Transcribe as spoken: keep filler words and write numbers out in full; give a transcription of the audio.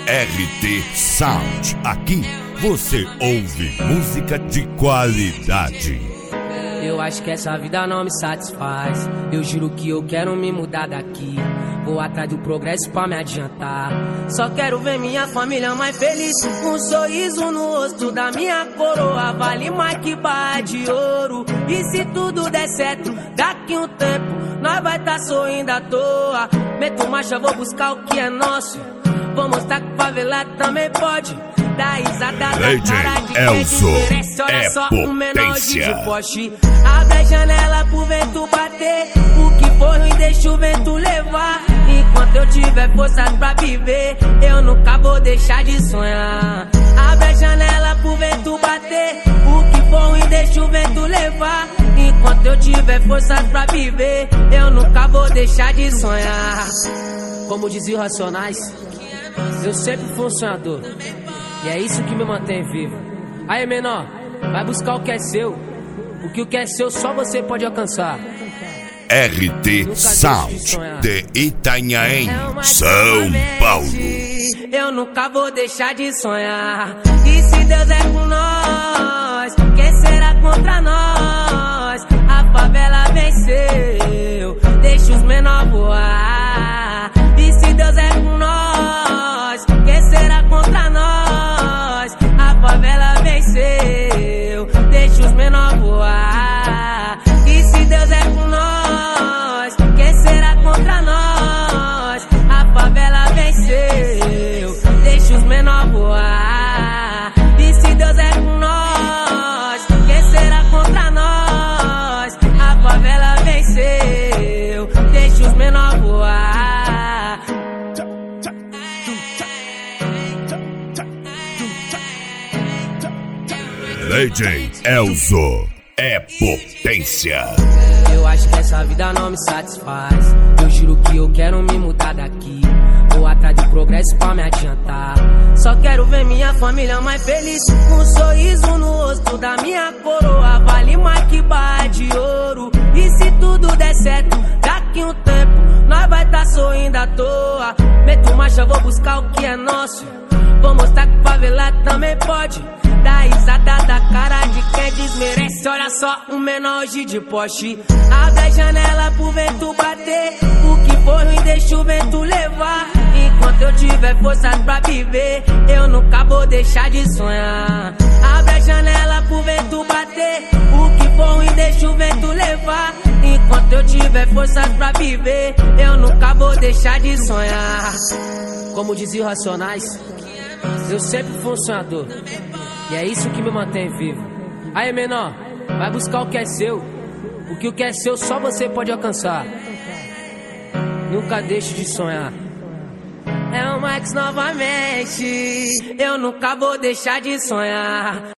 R T Sound. Aqui você ouve música de qualidade. Eu acho que essa vida não me satisfaz. Eu juro que eu quero me mudar daqui. Vou atrás do progresso pra me adiantar. Só quero ver minha família mais feliz. Um sorriso no rosto da minha coroa vale mais que barra de ouro. E se tudo der certo, daqui um tempo nós vai tá sorrindo à toa. Meto marcha, vou buscar o que é nosso. Vou mostrar que o favelado também pode. Da risada da cara de quem desmerece. Olha só, um menorzinho de poste. Abre a janela pro vento bater. O que for ruim deixa o vento levar. Enquanto eu tiver forças pra viver, eu nunca vou deixar de sonhar. Abre a janela pro vento bater. O que for ruim deixa o vento levar. Enquanto eu tiver forças pra viver, eu nunca vou deixar de sonhar. Como dizia o Racionais, eu sempre fui um sonhador. E é isso que me mantém vivo. Aí, menor, vai buscar o que é seu. Porque o que é seu só você pode alcançar. R T Sound de Itanhaém, São Paulo. Eu nunca vou deixar de sonhar. E se Deus é com nós, quem será contra nós? A favela venceu, deixa os menores voar. E se Deus é com nós, quem será contra nós? A favela venceu, deixa os menores voar. E se Deus é com nós, quem será contra nós? A favela venceu, deixa os menores voar. E se Deus é com nós, quem será contra nós? A favela venceu, deixa os menores voar. D J Elzo é potência. Eu acho que essa vida não me satisfaz. Eu juro que eu quero me mudar daqui. Vou atrás do progresso pra me adiantar. Só quero ver minha família mais feliz. Um sorriso no rosto da minha coroa vale mais que barra de ouro. E se tudo der certo, daqui um tempo nós vai tá sorrindo à toa. Meto marcha, vou buscar o que é nosso. Vou mostrar que o favelado também pode. Da risada da cara de quem desmerece. Olha só, um menor hoje de poste. Abre a janela pro vento bater. O que for ruim deixa o vento levar. Enquanto eu tiver forças pra viver, eu nunca vou deixar de sonhar. Abre a janela pro vento bater. O que for ruim deixa o vento levar. Enquanto eu tiver forças pra viver, eu nunca vou deixar de sonhar. Como dizia o Racionais, eu sempre fui um sonhador. E é isso que me mantém vivo. Aí, menor, vai buscar o que é seu. Porque o que é seu só você pode alcançar. Nunca deixe de sonhar. É o Max novamente. Eu nunca vou deixar de sonhar.